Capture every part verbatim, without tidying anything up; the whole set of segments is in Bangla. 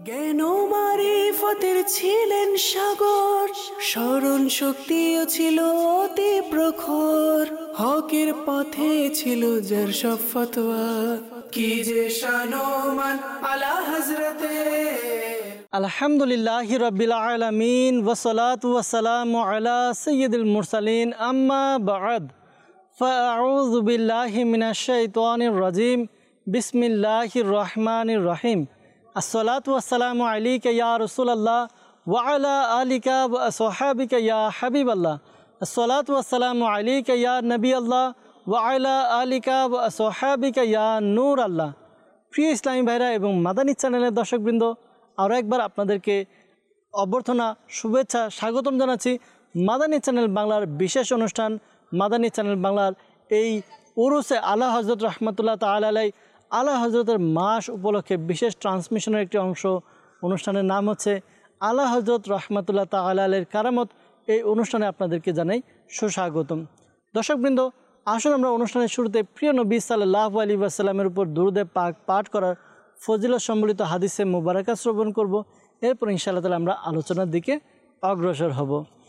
জ্ঞান ও মারিফতের ছিলেন সাগর, স্মরণ শক্তিও ছিল অতি প্রখর। হকের পথে ছিল যার সব ফতোয়া, কি যে শানোমান আলা হযরতে। আলহামদুলিল্লাহি রাব্বিল আলামিন ওয়াসসালাতু ওয়াসসালামু আলা সাইয়্যিদিল মুরসালিন, আম্মা বা'দ। ফাআউযু বিল্লাহি মিনাশ শাইতানির রাজিম। বিসমিল্লাহির রহমানির রহিম। আসসালাতু ওয়াসসালামু আলাইকা ইয়া রাসূলুল্লাহ ওয়া আলা আলিকা ওয়া আসহাবিকা ইয়া হাবিবাল্লাহ। আসসালাতু ওয়াসসালামু আলাইকা ইয়া নবিয়াল্লাহ ওয়া আলা আলিকা ওয়া আসহাবিকা ইয়া নূর আল্লাহ। প্রিয় ইসলামী ভাইরা এবং মাদানী চ্যানেলের দর্শকবৃন্দ, আরও একবার আপনাদেরকে অভ্যর্থনা, শুভেচ্ছা, স্বাগতম জানাচ্ছি মাদানী চ্যানেল বাংলার বিশেষ অনুষ্ঠান মাদানী চ্যানেল বাংলার এই উরুসে আলা হযরত রহমতুল্লাহ তাআলা আলাইহি আলা হযরতের মাস উপলক্ষে বিশেষ ট্রান্সমিশনের একটি অংশ। অনুষ্ঠানের নাম হচ্ছে আলা হযরত রহমতুল্লাহ তাআলা আলাইহির কারামত। এই অনুষ্ঠানে আপনাদেরকে জানাই সুস্বাগতম। দর্শকবৃন্দ, আসুন আমরা অনুষ্ঠানের শুরুতে প্রিয় নবী সাল্লাল্লাহু আলাইহি ওয়াসাল্লামের উপর দুরূদে পাক পাঠ করার ফজিলত সম্বলিত হাদিসে মুবারাকা শ্রবণ করব। এরপর ইনশাআল্লাহ তাআলা আমরা আলোচনার দিকে অগ্রসর হব।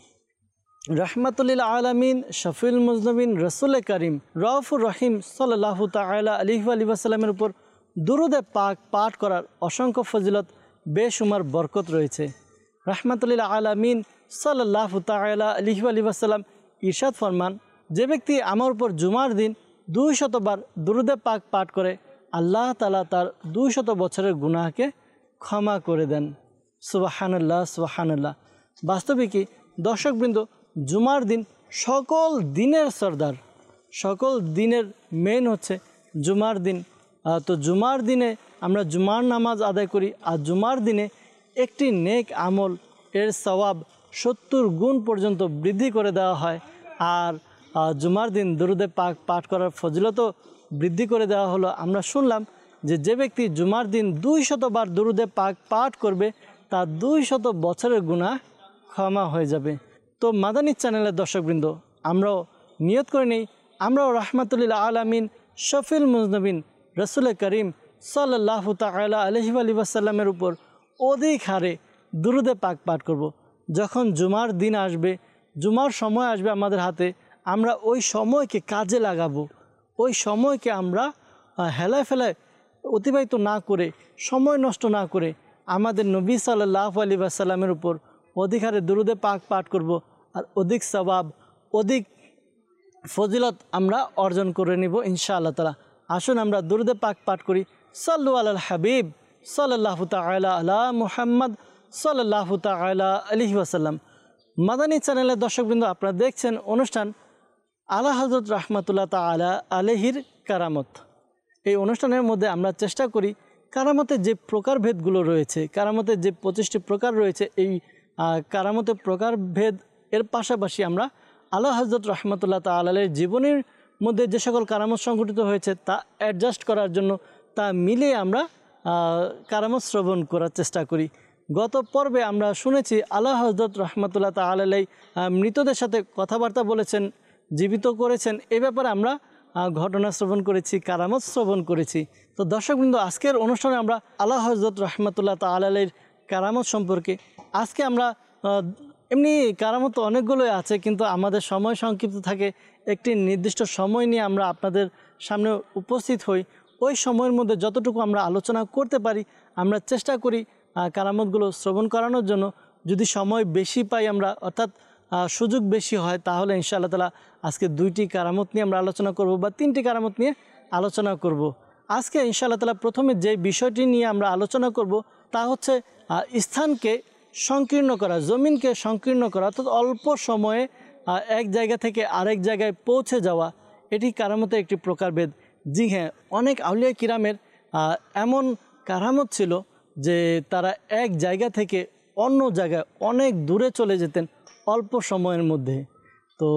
রহমাতুল্লিল আলামিন, শফিউল মুজনবিন, রসুল করিম রউফুর রহিম সাল্লাল্লাহু তাআলা আলাইহি ওয়াসাল্লামের উপর দুরূদে পাক পাঠ করার অসংখ্য ফজিলত, বেশুমার বরকত রয়েছে। রহমাতুল্লিল আলামিন সাল্লাল্লাহু তাআলা আলাইহি ওয়াসাল্লাম ইরশাদ ফরমান, যে ব্যক্তি আমার উপর জুমার দিন দুই শতবার দুরূদে পাক পাঠ করে, আল্লাহ তাআলা তার দুই শত বছরের গুনাহকে ক্ষমা করে দেন। সুবহানাল্লাহ, সুবহানাল্লাহ। বাস্তবিকই দর্শকবৃন্দ, জুমার দিন সকল দিনের সর্দার, সকল দিনের মেন হচ্ছে জুমার দিন। তো জুমার দিনে আমরা জুমার নামাজ আদায় করি, আর জুমার দিনে একটি নেক আমল এর সওয়াব সত্তর গুণ পর্যন্ত বৃদ্ধি করে দেওয়া হয়। আর জুমার দিন দরুদে পাক পাঠ করার ফজিলতও বৃদ্ধি করে দেওয়া হলো। আমরা শুনলাম যে যে ব্যক্তি জুমার দিন দুই শতবার দরুদে পাক পাঠ করবে, তার দুই শত বছরের গুনাহ ক্ষমা হয়ে যাবে। তো মাদানী চ্যানেলের দর্শকবৃন্দ, আমরাও নিয়ত করে নেই, আমরাও রহমাতুল্লিল আলামিন, শফিউল মুজনবিন, রসুল করিম সাল্লাল্লাহু তাআলা আলাইহি ওয়াসাল্লামের উপর অধিক হারে দুরূদে পাক পাঠ করব। যখন জুমার দিন আসবে, জুমার সময় আসবে আমাদের হাতে, আমরা ওই সময়কে কাজে লাগাবো। ওই সময়কে আমরা হেলায় ফেলায় অতিবাহিত না করে, সময় নষ্ট না করে আমাদের নবী সাল্লাল্লাহু আলাইহি ওয়াসাল্লামের উপর অধিক হারে দুরূদে পাক পাঠ করব, আর অধিক সওয়াব, অধিক ফজিলত আমরা অর্জন করে নিব ইনশাআল্লাহ তাআলা। আসুন আমরা দুরূদে পাক পাঠ করি। সাল্লু আলাল হাবিব সাল্লাল্লাহু তাআলা আলা মুহাম্মদ সাল্লাল্লাহু তাআলা আলাইহি ওয়াসাল্লাম। মাদানী চ্যানেলের দর্শকবৃন্দ, আপনারা দেখছেন অনুষ্ঠান আলা হযরত রহমতুল্লাহ তাআলা আলাইহির কারামত। এই অনুষ্ঠানের মধ্যে আমরা চেষ্টা করি কারামতের যে প্রকারভেদগুলো রয়েছে, কারামতের যে পঁচিশটি প্রকার রয়েছে, এই কারামতের প্রকারভেদ এর পাশাপাশি আমরা আলা হযরত রহমতুল্লাহ তাআলা আলাইহির জীবনের মধ্যে যে সকল কারামত সংঘটিত হয়েছে তা অ্যাডজাস্ট করার জন্য, তা মিলে আমরা কারামত শ্রবণ করার চেষ্টা করি। গত পর্বে আমরা শুনেছি আলা হযরত রহমতুল্লাহ তাআলা আলাইহি মৃতদের সাথে কথাবার্তা বলেছেন, জীবিত করেছেন। এ ব্যাপারে আমরা ঘটনা শ্রবণ করেছি, কারামত শ্রবণ করেছি। তো দর্শকবৃন্দ, আজকের অনুষ্ঠানে আমরা আলা হযরত রহমতুল্লাহ তাআলা আলাইহির কারামত সম্পর্কে, আজকে আমরা এমনি কারামত তো অনেকগুলোই আছে, কিন্তু আমাদের সময় সংক্ষিপ্ত থাকে। একটি নির্দিষ্ট সময় নিয়ে আমরা আপনাদের সামনে উপস্থিত হই। ওই সময়ের মধ্যে যতটুকু আমরা আলোচনা করতে পারি আমরা চেষ্টা করি কারামতগুলো শ্রবণ করানোর জন্য। যদি সময় বেশি পাই আমরা, অর্থাৎ সুযোগ বেশি হয়, তাহলে ইনশাআল্লাহ তাআলা আজকে দুইটি কারামত নিয়ে আমরা আলোচনা করব বা তিনটি কারামত নিয়ে আলোচনা করব। আজকে ইনশাআল্লাহ তাআলা প্রথমে যে বিষয়টি নিয়ে আমরা আলোচনা করব তা হচ্ছে স্থানকে সংকীর্ণ করা, জমিনকে সংকীর্ণ করা, অর্থাৎ অল্প সময়ে এক জায়গা থেকে আরেক জায়গায় পৌঁছে যাওয়া। এটি কারামতের একটি প্রকারভেদ। জি হ্যাঁ, অনেক আউলিয়া কিরামের এমন কারামত ছিল যে তারা এক জায়গা থেকে অন্য জায়গায় অনেক দূরে চলে যেতেন অল্প সময়ের মধ্যে। তো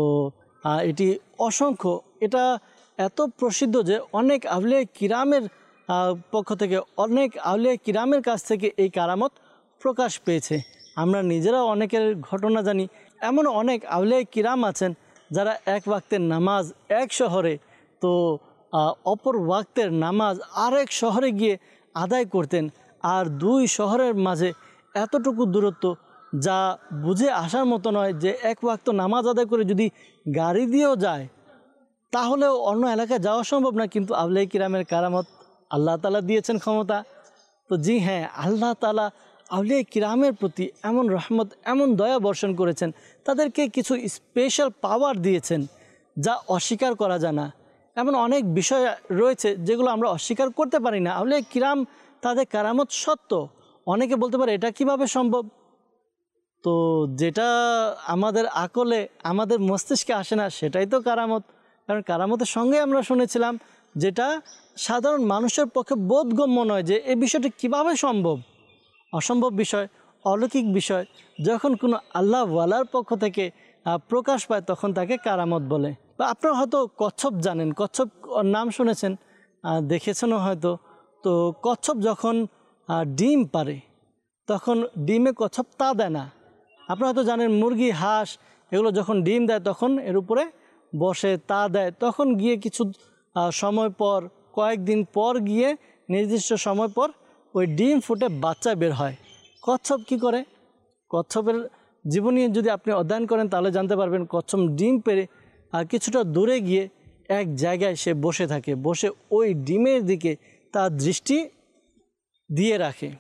এটি অসংখ্য, এটা এত প্রসিদ্ধ যে অনেক আউলিয়া কিরামের পক্ষ থেকে, অনেক আউলিয়া কিরামের কাছ থেকে এই কারামত প্রকাশ পেয়েছে। আমরা নিজেরাও অনেকের ঘটনা জানি। এমন অনেক আউলিয়া কিরাম আছেন যারা এক ওয়াক্তের নামাজ এক শহরে, তো অপর ওয়াক্তের নামাজ আরেক শহরে গিয়ে আদায় করতেন। আর দুই শহরের মাঝে এতটুকু দূরত্ব যা বুঝে আসার মতো নয়, যে এক ওয়াক্ত নামাজ আদায় করে যদি গাড়ি দিয়েও যায় তাহলেও অন্য এলাকায় যাওয়া সম্ভব না। কিন্তু আউলিয়া কিরামের কারামত আল্লাহ তাআলা দিয়েছেন ক্ষমতা। তো জি হ্যাঁ, আল্লাহ তাআলা আউলিয়া কিরামের প্রতি এমন রহমত, এমন দয়া বর্ষণ করেছেন, তাদেরকে কিছু স্পেশাল পাওয়ার দিয়েছেন যা অস্বীকার করা যায় না। এমন অনেক বিষয় রয়েছে যেগুলো আমরা অস্বীকার করতে পারি না। আউলিয়া কিরাম তাদের কারামত সত্য। অনেকে বলতে পারে এটা কিভাবে সম্ভব, তো যেটা আমাদের আকলে, আমাদের মস্তিষ্কে আসে না সেটাই তো কারামত। কারণ কারামতের সঙ্গে আমরা শুনেছিলাম যেটা সাধারণ মানুষের পক্ষে বোধগম্য নয়, যে এই বিষয়টি কিভাবে সম্ভব। অসম্ভব বিষয়, অলৌকিক বিষয় যখন কোনো আল্লাহ ওয়ালার পক্ষ থেকে প্রকাশ পায় তখন তাকে কারামত বলে। বা আপনারা হয়তো কচ্ছপ জানেন, কচ্ছপ নাম শুনেছেন, দেখেছেনও হয়তো। তো কচ্ছপ যখন ডিম পারে তখন ডিমে কচ্ছপ তা দেয় না। আপনারা হয়তো জানেন মুরগি, হাঁস এগুলো যখন ডিম দেয় তখন এর উপরে বসে তা দেয়, তখন গিয়ে কিছু সময় পর, কয়েকদিন পর গিয়ে নির্দিষ্ট সময় পর ওই ডিম ফুটে বাচ্চা বের হয়। কচ্ছপ কি করে? কচ্ছপের জীবনী যদি আপনি অধ্যয়ন করেন তাহলে জানতে পারবেন কচ্ছপ ডিম পেড়ে কিছুটা দূরে গিয়ে এক জায়গায় সে বসে থাকে, বসে ওই ডিমের দিকে তার দৃষ্টি দিয়ে রাখে।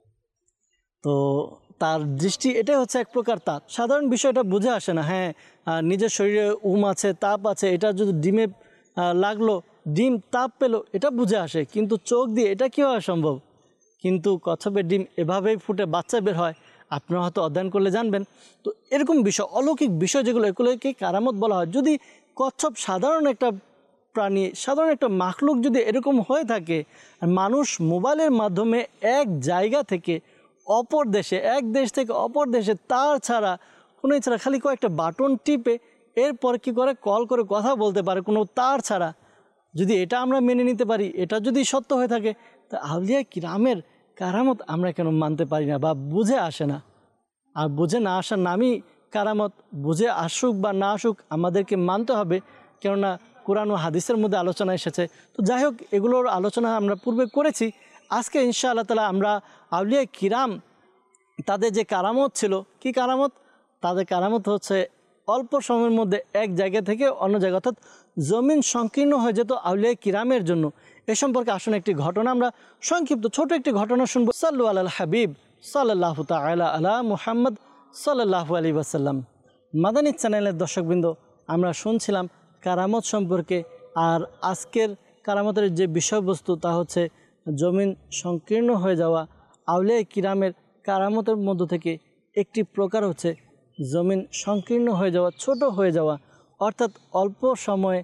তো তার দৃষ্টি এটাই হচ্ছে এক প্রকার তাপ। সাধারণ বিষয়টা বুঝে আসে না। হ্যাঁ, নিজের শরীরে উম আছে, তাপ আছে, এটা যদি ডিমে লাগলো, ডিম তাপ পেলো, এটা বুঝে আসে, কিন্তু চোখ দিয়ে এটা কীভাবে সম্ভব? কিন্তু কচ্ছপের ডিম এভাবেই ফুটে বাচ্চা বের হয়, আপনারা হয়তো অধ্যয়ন করলে জানবেন। তো এরকম বিষয়, অলৌকিক বিষয় যেগুলো, এগুলোকে কারামত বলা হয়। যদি কচ্ছপ সাধারণ একটা প্রাণী, সাধারণ একটা মাখলুক যদি এরকম হয়ে থাকে, আর মানুষ মোবাইলের মাধ্যমে এক জায়গা থেকে অপর দেশে, এক দেশ থেকে অপর দেশে তার ছাড়া কোনো ছাড়া খালি কয়েকটা বাটন টিপে এরপর কি করে কল করে কথা বলতে পারে কোনো তার ছাড়া, যদি এটা আমরা মেনে নিতে পারি, এটা যদি সত্য হয়ে থাকে, তা আউলিয়া কিরামের কারামত আমরা কেন মানতে পারি না বা বুঝে আসে না? আর বুঝে না আসার নামই কারামত। বুঝে আসুক বা না আসুক আমাদেরকে মানতে হবে, কেননা কোরআন ও হাদিসের মধ্যে আলোচনা এসেছে। তো যাই হোক, এগুলোর আলোচনা আমরা পূর্বে করেছি। আজকে ইনশাআল্লাহ তাআলা আমরা আউলিয়া কিরাম তাদের যে কারামত ছিল, কি কারামত? তাদের কারামত হচ্ছে অল্প সময়ের মধ্যে এক জায়গা থেকে অন্য জায়গা, অর্থাৎ জমিন সংকীর্ণ হয়ে যেত আউলিয়া কিরামের জন্য। এ সম্পর্কে আসুন একটি ঘটনা আমরা সংক্ষিপ্ত ছোট একটি ঘটনা শুনবো। সাল্লু আলাল হাবিব সাল্লাল্লাহু তাআলা আলা মুহাম্মদ সাল্লাল্লাহু আলাইহি ওয়াসাল্লাম। মাদানী চ্যানেলের দর্শকবৃন্দ, আমরা শুনছিলাম কারামত সম্পর্কে। আর আজকের কারামতের যে বিষয়বস্তু তা হচ্ছে জমিন সংকীর্ণ হয়ে যাওয়া। আউলিয়া কিরামের কারামতের মধ্য থেকে একটি প্রকার হচ্ছে জমিন সংকীর্ণ হয়ে যাওয়া, ছোট হয়ে যাওয়া, অর্থাৎ অল্প সময়ে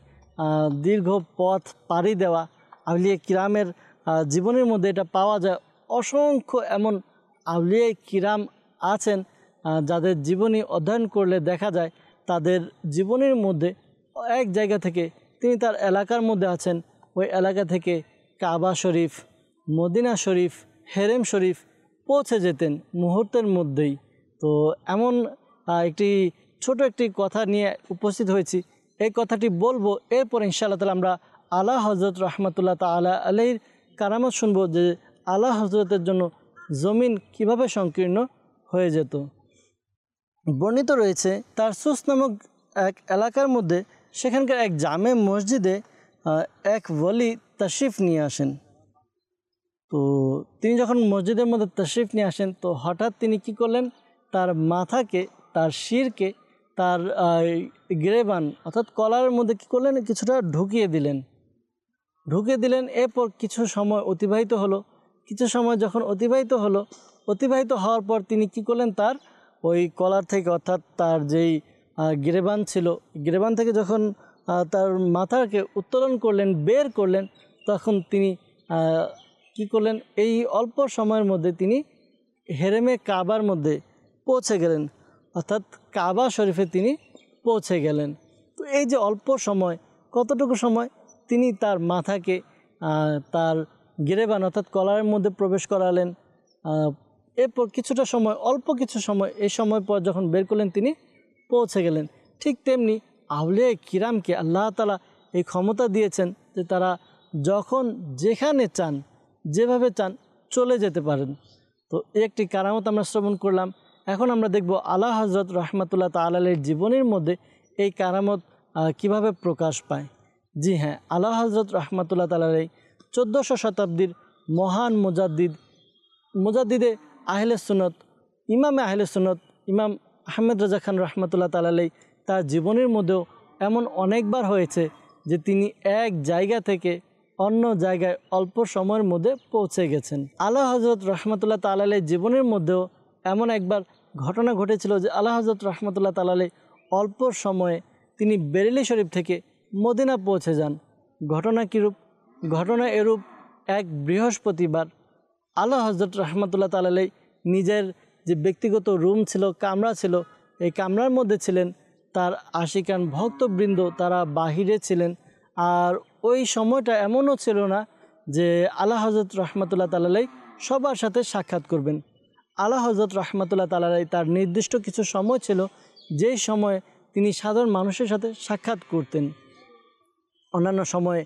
দীর্ঘ পথ পাড়ি দেওয়া। আউলিয়া কিরামের জীবনের মধ্যে এটা পাওয়া যায়। অসংখ্য এমন আউলিয়া কিরাম আছেন যাদের জীবনী অধ্যয়ন করলে দেখা যায় তাদের জীবনের মধ্যে এক জায়গা থেকে তিনি তার এলাকার মধ্যে আছেন, ওই এলাকা থেকে কাবা শরীফ, মদিনা শরীফ, হেরেম শরীফ পৌঁছে যেতেন মুহূর্তের মধ্যেই। তো এমন একটি ছোট একটি কথা নিয়ে উপস্থিত হয়েছি, এই কথাটি বলবো, এরপর ইনশাআল্লাহ তাআলা আমরা আলা হযরত রাহমাতুল্লাহ তাআলা আলাইহির কারামত শুনবো, যে আলা হযরতের জন্য জমিন কিভাবে সংকীর্ণ হয়ে যেত। বর্ণিত রয়েছে তারসুস নামক এক এলাকার মধ্যে, সেখানকার এক জামে মসজিদে এক ওলি তাশরিফ নিয়ে আসেন। তো তিনি যখন মসজিদের মধ্যে তাশরিফ নিয়ে আসেন, তো হঠাৎ তিনি কি করলেন, তার মাথাকে, তার শিরকে তার গ্রেবান অর্থাৎ কলারের মধ্যে কি করলেন, কিছুটা ঢুকিয়ে দিলেন ঢুকিয়ে দিলেন এরপর কিছু সময় অতিবাহিত হলো। কিছু সময় যখন অতিবাহিত হলো অতিবাহিত হওয়ার পর তিনি কি করলেন, তার ওই কলার থেকে, অর্থাৎ তার যেই গ্রেবান ছিল, গ্রেবান থেকে যখন তার মাথাকে উত্তোলন করলেন, বের করলেন, তখন তিনি কি করলেন, এই অল্প সময়ের মধ্যে তিনি হেরেমে কাবার মধ্যে পৌঁছে গেলেন, অর্থাৎ কাবা শরীফে তিনি পৌঁছে গেলেন। তো এই যে অল্প সময়, কতটুকু সময়, তিনি তার মাথাকে তার গিরেবান অর্থাৎ কলারের মধ্যে প্রবেশ করালেন। এরপর কিছুটা সময়, অল্প কিছু সময়, এই সময় পর যখন বের করলেন তিনি পৌঁছে গেলেন। ঠিক তেমনি আউলিয়া কিরামকে আল্লাহ তাআলা এই ক্ষমতা দিয়েছেন যে তারা যখন যেখানে চান, যেভাবে চান, চলে যেতে পারেন। তো একটি কারামত আমরা শ্রবণ করলাম। এখন আমরা দেখব আলা হজরত রহমতুল্লাহ তাআলা আলাইহির জীবনের মধ্যে এই কারামত কিভাবে প্রকাশ পায়। জি হ্যাঁ, আলা হজরত রহমতুল্লাহ তাআলা আলাইহি চোদ্দোশো শতাব্দীর মহান মুজাদ্দিদ মুজাদ্দিদে আহলে সুন্নত, ইমামে আহলে সুন্নত ইমাম আহমেদ রাজা খান রহমতুল্লাহ তাআলা আলাইহি তার জীবনের মধ্যেও এমন অনেকবার হয়েছে যে তিনি এক জায়গা থেকে অন্য জায়গায় অল্প সময়ের মধ্যে পৌঁছে গেছেন। আলা হজরত রহমতুল্লাহ তাআলা আলাইহির জীবনের মধ্যেও এমন একবার ঘটনা ঘটেছিল যে আলা হজরত রহমতুল্লাহ তাআলা আলাইহি অল্প সময়ে তিনি বেরেলি শরীফ থেকে মদিনা পৌঁছে যান। ঘটনা কীরূপ? ঘটনা এরূপ, এক বৃহস্পতিবার আলা হজরত রহমতুল্লাহ তাআলা আলাইহি নিজের যে ব্যক্তিগত রুম ছিল, কামরা ছিল, এই কামরার মধ্যে ছিলেন। তার আশিকান ভক্তবৃন্দ তারা বাহিরে ছিলেন। আর ওই সময়টা এমনও ছিল না যে আলা হজরত রহমতুল্লাহ তাআলা আলাইহি সবার সাথে সাক্ষাৎ করবেন। আলা হজরত রহমতুল্লাহ তাআলা আলাইহি তার নির্দিষ্ট কিছু সময় ছিল যেই সময়ে তিনি সাধারণ মানুষের সাথে সাক্ষাৎ করতেন। অন্যান্য সময়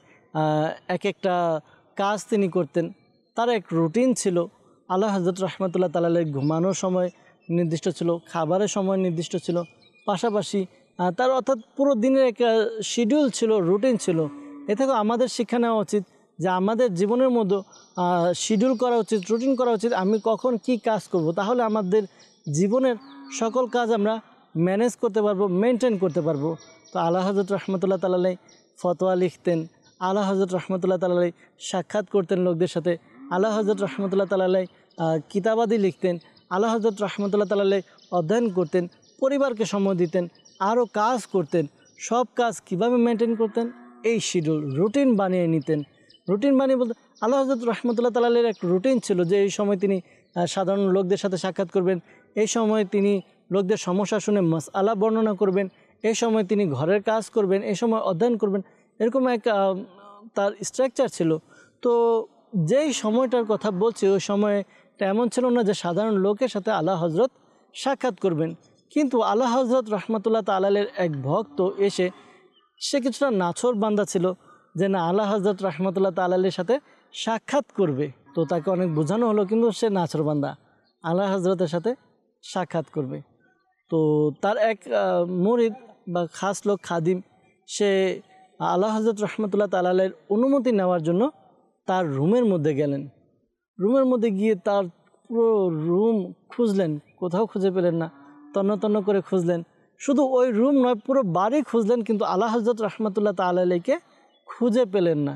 এক একটা কাজ তিনি করতেন, তার এক রুটিন ছিল। আলা হজরত রহমতুল্লাহ তাআলা আলাইহি ঘুমানোর সময় নির্দিষ্ট ছিল, খাবারের সময় নির্দিষ্ট ছিল, পাশাপাশি তার অর্থাৎ পুরো দিনের একটা শিডিউল ছিল, রুটিন ছিল। এ থেকেও আমাদের শিক্ষা নেওয়া উচিত যে আমাদের জীবনের মধ্যে শিডিউল করা উচিত, রুটিন করা উচিত, আমি কখন কি কাজ করব, তাহলে আমাদের জীবনের সকল কাজ আমরা ম্যানেজ করতে পারবো, মেনটেন করতে পারবো। তো আলা হজরত রহমতুল্লাহ তাআলা আলাইহি ফতোয়া লিখতেন, আলা হজরত রহমতুল্লাহ তাআলা আলাইহি সাক্ষাৎ করতেন লোকদের সাথে, আলা হজরত রহমতুল্লাহ তাআলা আলাইহি কিতাবাদি লিখতেন, আলা হজরত রহমতুল্লাহ তাআলা আলাইহি অধ্যয়ন করতেন, পরিবারকে সময় দিতেন, আরও কাজ করতেন। সব কাজ কিভাবে মেনটেন করতেন? এই শিডিউল, রুটিন বানিয়ে নিতেন। রুটিন বানিয়ে বলতে আলা হজরত রহমতুল্লাহ তাআলা আলাইহির এক রুটিন ছিল যে এই সময় তিনি সাধারণ লোকদের সাথে সাক্ষাৎ করবেন, এই সময় তিনি লোকদের সমস্যা শুনে মাসআলা বর্ণনা করবেন, এই সময় তিনি ঘরের কাজ করবেন, এই সময় অধ্যয়ন করবেন। এরকম এক তার স্ট্রাকচার ছিল। তো যেই সময়টার কথা বলছি ওই সময়টা এমন ছিল না যে সাধারণ লোকের সাথে আলা হজরত সাক্ষাৎ করবেন। কিন্তু আলা হজরত রহমতুল্লাহ তাআলা আলাইহির এক ভক্ত এসে, সে কিছুটা নাছোড় বান্দা ছিল যে না আলা হজরত রহমতুল্লাহ তাআলা আলাইহির সাথে সাক্ষাৎ করবে। তো তাকে অনেক বোঝানো হলো, কিন্তু সে নাছোড় বান্দা, আলা হজরতের সাথে সাক্ষাৎ করবে। তো তার এক মুরিদ বা খাস লোক খাদিম, সে আলা হজরত রহমতুল্লাহ তাআলা আলাইহির অনুমতি নেওয়ার জন্য তার রুমের মধ্যে গেলেন। রুমের মধ্যে গিয়ে তার পুরো রুম খুঁজলেন, কোথাও খুঁজে পেলেন না। তন্ন তন্ন করে খুঁজলেন, শুধু ওই রুম নয় পুরো বাড়ি খুঁজলেন, কিন্তু আলা হজরত রহমতুল্লাহ তাআলা আলাইহিকে খুঁজে পেলেন না।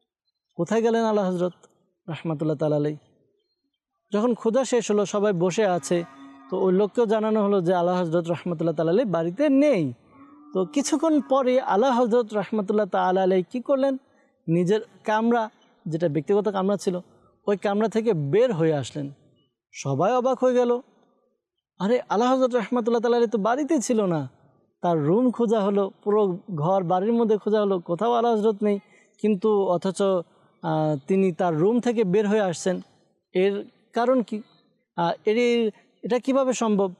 কোথায় গেলেন আলা হজরত রহমতুল্লাহ তাআলা আলাইহি? যখন খোঁজা শেষ হলো, সবাই বসে আছে, তো ওই লোককেও জানানো হলো যে আলা হজরত রহমতুল্লাহ তাআলা আলাইহি বাড়িতে নেই। তো কিছুক্ষণ পরে আলা হজরত রহমতুল্লাহ তাআলা আলাইহি কী করলেন? নিজের কামরা, যেটা ব্যক্তিগত কামরা ছিল, ওই কামরা থেকে বের হয়ে আসলেন। সবাই অবাক হয়ে গেল, আরে আলা হজরত রহমতুল্লাহ তাআলা আলাইহি তো বাড়িতে ছিল না। তার রুম খোঁজা হলো, পুরো ঘর বাড়ির মধ্যে খোঁজা হলো, কোথাও আলা হজরত নেই, কিন্তু অথচ তিনি তার রুম থেকে বের হয়ে আসছেন। এর কারণ কি? এর এটা কিভাবে সম্ভব?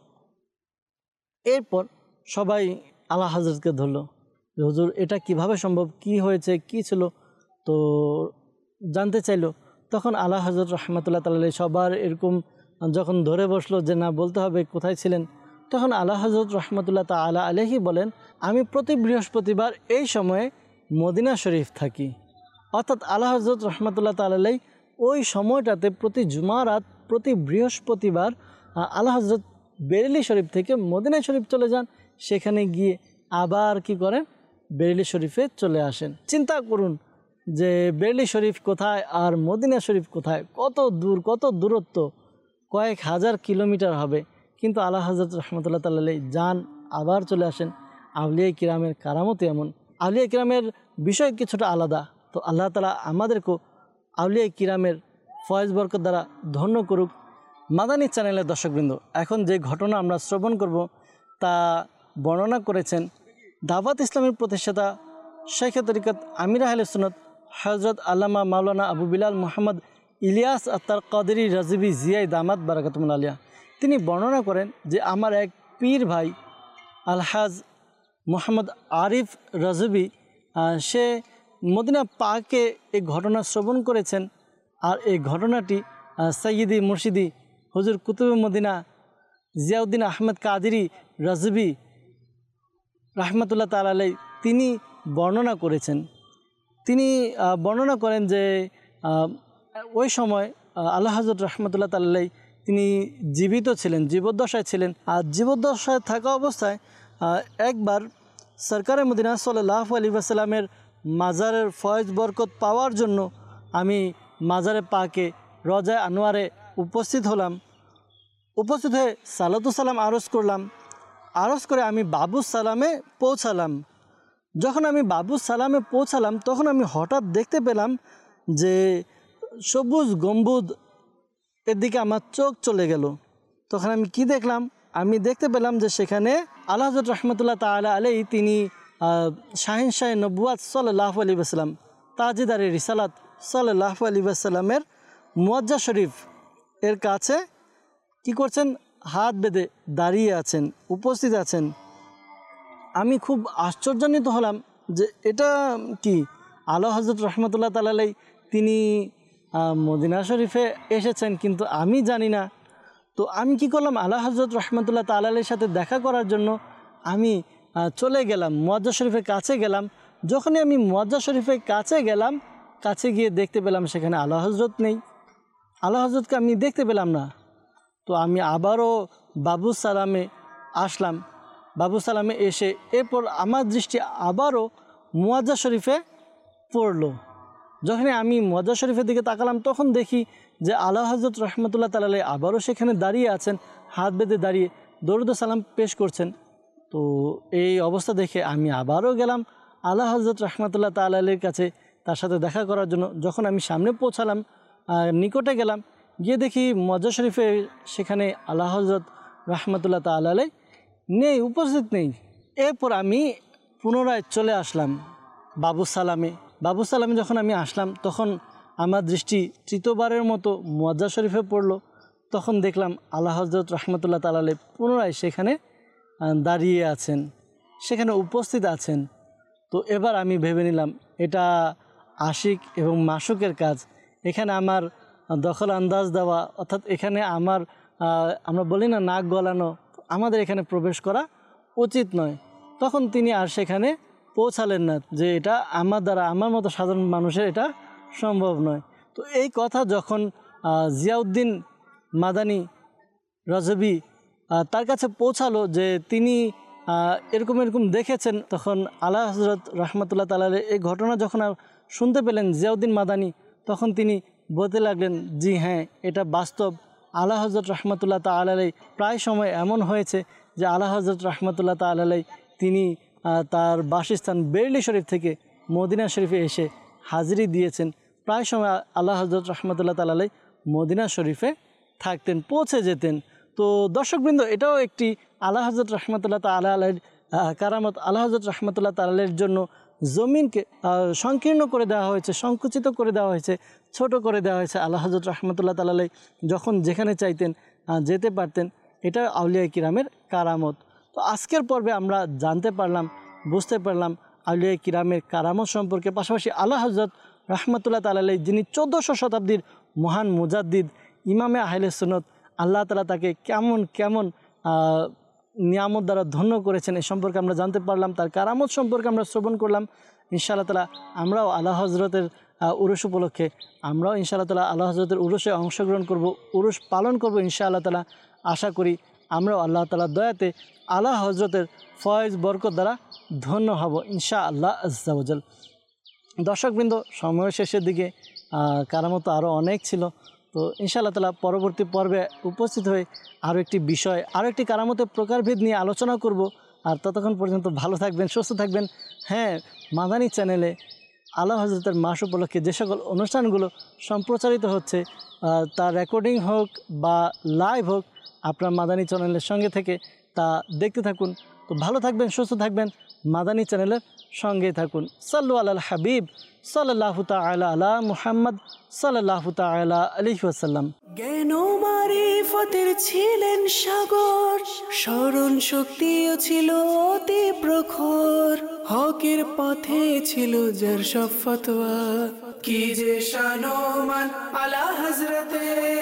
এরপর সবাই আলা হজরতকে ধরলো যে হুজুর এটা কিভাবে সম্ভব, কি হয়েছে, কি ছিল, তো জানতে চাইলো। তখন আলা হজরত রহমতুল্লাহ তাআলা আলাইহি সবার এরকম যখন ধরে বসলো যে না বলতে হবে কোথায় ছিলেন, তখন আলা হজরত রহমতুল্লাহ তাআলা আলাইহি বলেন, আমি প্রতি বৃহস্পতিবার এই সময়ে মদিনা শরীফ থাকি। অর্থাৎ আলা হজরত রহমতুল্লাহ তাআলা আলাইহি ওই সময়টাতে প্রতি জুমারাত, প্রতি বৃহস্পতিবার আলা হজরত বেরেলি শরীফ থেকে মদিনা শরীফ চলে যান, সেখানে গিয়ে আবার কি করেন? বেরেলি শরীফে চলে আসেন। চিন্তা করুন যে বেরেলি শরীফ কোথায় আর মদিনা শরীফ কোথায়, কত দূর, কত দূরত্ব, কয়েক হাজার কিলোমিটার হবে। কিন্তু আলা হজরত রহমতুল্লাহ তাআলা আলাইহি যান, আবার চলে আসেন। আউলিয়া কিরামের কারামত এমন, আউলিয়া কিরামের বিষয় কিছুটা আলাদা। তো আল্লাহ তাআলা আমাদেরকেও আউলিয়া কিরামের ফয়েজ বরকত দ্বারা ধন্য করুক। মাদানী চ্যানেলের দর্শকবৃন্দ, এখন যে ঘটনা আমরা শ্রবণ করব তা বর্ণনা করেছেন দাওয়াত ইসলামের প্রতিষ্ঠাতা শাইখে তরিকত আমির আহলে সুন্নাত হযরত আল্লামা মাওলানা আবু বিলাল মুহাম্মদ ইলিয়াস আত্তার কাদেরী রাজিবি জিয়াই দামাত বারাকাতুহুল আলিয়া। তিনি বর্ণনা করেন যে আমার এক পীর ভাই আলহাজ মোহাম্মদ আরিফ রাজবি, সে মদিনা পাকে এই ঘটনা শ্রবণ করেছেন। আর এই ঘটনাটি সৈয়দি মুর্শিদি হুজুর কুতুবে মদিনা জিয়াউদ্দিন আহমেদ কাদেরী রাজবি রাহমাতুল্লাহ তাআলা আলাইহি তিনি বর্ণনা করেছেন। তিনি বর্ণনা করেন যে ওই সময় আলা হযরত রাহমাতুল্লাহ তাআলা আলাইহি তিনি জীবিত ছিলেন, জীবদ্দশায় ছিলেন। আর জীবদ্দশায় থাকা অবস্থায় একবার সরকারে মদিনা সাল্লাল্লাহু আলাইহি ওয়াসাল্লামের মাজারের ফয়েজ বরকত পাওয়ার জন্য আমি মাজারে পাকে রওজায়ে আনোয়ারে উপস্থিত হলাম। উপস্থিত হয়ে সালাতু সালাম আরজ করলাম। আরজ করে আমি বাবু সালামে পৌঁছালাম। যখন আমি বাবু সালামে পৌঁছালাম তখন আমি হঠাৎ দেখতে পেলাম যে সবুজ গম্বুজ এর দিকে আমার চোখ চলে গেল। তখন আমি কি দেখলাম? আমি দেখতে পেলাম যে সেখানে আলা হযরত রাহমাতুল্লাহ তাআলা আলাইহি তিনি শাহিন শাহ নবুয়াত সাল্লাল্লাহু আলাইহি ওয়াসাল্লাম তাজদারে রিসালাত সাল্লাল্লাহু আলাইহি ওয়াসাল্লামের মুয়াজ্জা শরীফ এর কাছে কি করছেন? হাত বেঁধে দাঁড়িয়ে আছেন, উপস্থিত আছেন। আমি খুব আশ্চর্যান্বিত হলাম যে এটা কি? আলা হযরত রাহমাতুল্লাহ তাআলা আলাইহি তিনি মদিনা শরীফে এসেছেন, কিন্তু আমি জানি না। তো আমি কি করলাম? আলা হযরত রাহমাতুল্লাহ তাআলা আলাইহির সাথে দেখা করার জন্য আমি চলে গেলাম, মুয়াজ্জা শরীফের কাছে গেলাম। যখনই আমি মুয়াজ্জা শরীফের কাছে গেলাম, কাছে গিয়ে দেখতে পেলাম সেখানে আলা হযরত নেই, আলা হযরতকে আমি দেখতে পেলাম না। তো আমি আবারও বাবু সালামে আসলাম। বাবু সালামে এসে এরপর আমার দৃষ্টি আবারও মুয়াজ্জা শরীফে পড়ল। যখনই আমি মুয়াজ্জা শরীফের দিকে তাকালাম তখন দেখি যে আলা হযরত রাহমাতুল্লাহ তাআলা আলাইহি আবারও সেখানে দাঁড়িয়ে আছেন, হাত বেঁধে দাঁড়িয়ে দরুদ ও সালাম পেশ করছেন। তো এই অবস্থা দেখে আমি আবারও গেলাম আলা হযরত রাহমাতুল্লাহ তাআলা আলাইহির কাছে তার সাথে দেখা করার জন্য। যখন আমি সামনে পৌঁছালাম, নিকটে গেলাম, গিয়ে দেখি মুয়াজ্জা শরীফে সেখানে আলা হযরত রাহমাতুল্লাহ তাআলা আলাইহি নেই, উপস্থিত নেই। এরপর আমি পুনরায় চলে আসলাম বাবু সালামে। বাবু সালামে যখন আমি আসলাম তখন আমার দৃষ্টি তৃতীয়বারের মতো মুয়াজ্জা শরীফে পড়ল। তখন দেখলাম আলা হযরত রাহমাতুল্লাহ তাআলা আলাইহি পুনরায় সেখানে দাঁড়িয়ে আছেন, সেখানে উপস্থিত আছেন। তো এবার আমি ভেবে নিলাম এটা আশিক এবং মাশুকের কাজ। এখানে আমার দখল আন্দাজ দেওয়া, অর্থাৎ এখানে আমার আমরা বলি না নাক গলানো, আমাদের এখানে প্রবেশ করা উচিত নয়। তখন তিনি আর সেখানে পৌঁছালেন না যে এটা আমার দ্বারা, আমার মতো সাধারণ মানুষের এটা সম্ভব নয়। তো এই কথা যখন জিয়াউদ্দিন মাদানী রাজবি তার কাছে পৌঁছালো যে তিনি এরকম এরকম দেখেছেন, তখন আলা হযরত রাহমাতুল্লাহ তাআলা আলাইহি এই ঘটনা যখন শুনতে পেলেন জিয়াউদ্দিন মাদানী, তখন তিনি বলতে লাগলেন, জি হ্যাঁ, এটা বাস্তব। আলা হযরত রাহমাতুল্লাহ তাআলা আলাইহি প্রায় সময় এমন হয়েছে যে আলা হযরত রাহমাতুল্লাহ তাআলা আলাইহি তিনি তার বাসস্থান বেরলি শরীফ থেকে মদিনা শরীফে এসে হাজিরি দিয়েছেন। প্রায় সময় আলা হযরত রাহমাতুল্লাহ তাআলা আলাইহি মদিনা শরীফে থাকতেন, পৌঁছে যেতেন। তো দর্শকবৃন্দ, এটাও একটি আলা হযরত রাহমাতুল্লাহ তাআলা আলাইহির কারামত। আলা হযরত রাহমাতুল্লাহ তাআলা আলাইহির জন্য জমিনকে সংকীর্ণ করে দেওয়া হয়েছে, সংকুচিত করে দেওয়া হয়েছে, ছোট করে দেওয়া হয়েছে। আলা হযরত রাহমাতুল্লাহ তাআলা আলাইহি যখন যেখানে চাইতেন যেতে পারতেন। এটা আউলিয়া কিরামের কারামত। তো আজকের পর্বে আমরা জানতে পারলাম, বুঝতে পারলাম আউলিয়া কিরামের কারামত সম্পর্কে। পাশাপাশি আলা হযরত রাহমাতুল্লাহ তাআলা আলাইহি যিনি চোদ্দোশো শতাব্দীর মহান মুজাদ্দিদ, ইমামে আহলে সুন্নাত, আল্লাহ তাআলা তাকে কেমন কেমন নিয়ামত দ্বারা ধন্য করেছেন এ সম্পর্কে আমরা জানতে পারলাম। তার কারামত সম্পর্কে আমরা শ্রবণ করলাম। ইনশাআল্লাহ তাআলা আমরাও আলা হযরতের উরুস উপলক্ষে আমরাও ইনশাআল্লাহ তাআলা আলা হযরতের উরুসে অংশগ্রহণ করব, উরুস পালন করব ইনশাআল্লাহ তাআলা। আশা করি আমরাও আল্লাহ তাআলার দয়াতে আলা হযরতের ফয়েজ বরকত দ্বারা ধন্য হব ইনশাআল্লাহ আজ্জা ওয়া জাল। দর্শকবৃন্দ, সময় শেষের দিকে, কারামত আরও অনেক ছিল। তো ইনশাআল্লাহ তাআলা পরবর্তী পর্বে উপস্থিত হয়ে আরও একটি বিষয়, আরও একটি কারামতের প্রকারভেদ নিয়ে আলোচনা করব। আর ততক্ষণ পর্যন্ত ভালো থাকবেন, সুস্থ থাকবেন। হ্যাঁ, মাদানী চ্যানেলে আলা হযরতের মাস উপলক্ষে যে সকল অনুষ্ঠানগুলো সম্প্রচারিত হচ্ছে, তার রেকর্ডিং হোক বা লাইভ হোক, আপনার মাদানী চ্যানেলের সঙ্গে থেকে তা দেখতে থাকুন। তো ভালো থাকবেন, সুস্থ থাকবেন, মাদানী চ্যানেলের সঙ্গে থাকুন। সাল্লু আলাল হাবিব সাল্লাল্লাহু তাআলা আলা মুহাম্মদ সাল্লাল্লাহু তাআলা আলাইহি ওয়াসাল্লাম। জ্ঞান ও মারিফতের ছিলেন সাগর, স্মরণ শক্তিও ছিল অতি প্রখর। হকের পথে ছিল যার সব ফতোয়া, কি যে শান ও মান আলা হযরতের।